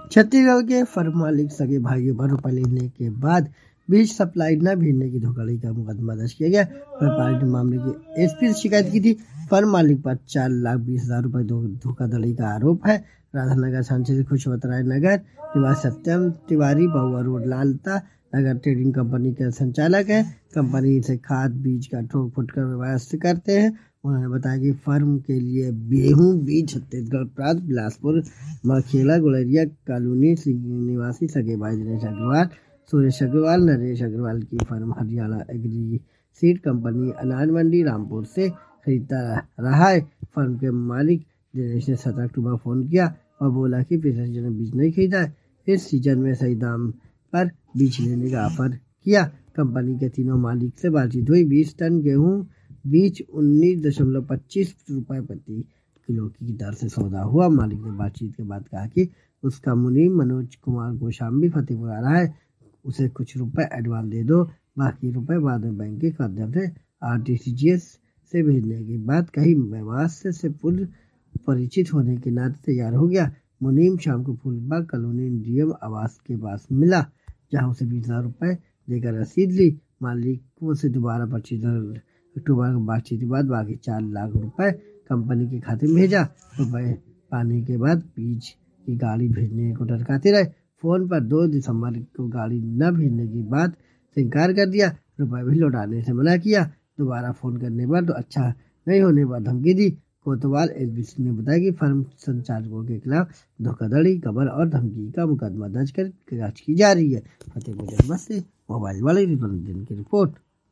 छत्तीसगढ़ के फर्म मालिक सगे भाइयों पर रुपये लेने के बाद बीज सप्लाई न भेजने की धोखाधड़ी का मुकदमा दर्ज किया गया। व्यापारी ने मामले की एसपी से शिकायत की थी। फर्म मालिक पर 4,20,000 रुपए धोखाधड़ी का आरोप है। राधानगर सांसद खुशवंत राय नगर निवासी Satyam Tiwari Bahua road Lalta Nagar trading company के संचालक है। कंपनी से खाद बीज का ठोक फुटकर व्यवस्था करते हैं। उन्होंने बताया कि फर्म के लिए गेहूं बीज छत्तीसगढ़ प्रांत बिलासपुर मखेला गुड़रिया कॉलोनी निवासी सगे भाई दिनेश अग्रवाल सुरेश अग्रवाल नरेश अग्रवाल की firm Haryana agri seed company अनाज मंडी रामपुर से खरीदता रहा है। फर्म के मालिक दिनेश ने 7 अक्टूबर फोन किया और बोला कि पिछले सीजन बीज नहीं खरीदा है। इस सीजन में सही दाम पर बीज लेने का ऑफर किया। कंपनी के तीनों मालिक से बातचीत हुई। 20 टन गेहूं बीज 19.25 रुपए प्रति किलो की दर से सौदा हुआ। मालिक ने बातचीत के बाद कहा कि उसका मुनीम मनोज कुमार गोशाम्बी फतेहपुर आ रहा है, उसे कुछ रुपए एडवांस दे दो, बाकी रुपए बाद में बैंक के माध्यम से आरटीजीएस से भेजने की बात कही। व्यवसाय से पूर्व परिचित होने के नाते तैयार हो गया। मुनीम शाम को फूलबाग कॉलोनी डीएम आवास के पास मिला, जहां उसे 20,000 रुपए देकर रसीद ली। मालिक से दोबारा 25 अक्टूबर को बातचीत के बाद बाकी 4 लाख रुपए कंपनी के खाते में भेजा। रुपए पाने के बाद बीज की गाड़ी भेजने को टरकाते रहे। फोन पर 2 दिसंबर को गाड़ी न भेजने की बात से इनकार कर दिया। रुपए भी लौटाने से मना किया। दोबारा फोन करने पर तो अच्छा नहीं होने पर धमकी दी। कोतवाल एसबीसी ने बताया कि फर्म संचालकों के खिलाफ धोखाधड़ी खबर और धमकी का मुकदमा दर्ज कर जांच की जा रही है। फतेहपुर जनपद से मोबाइल वाले रिपोर्ट।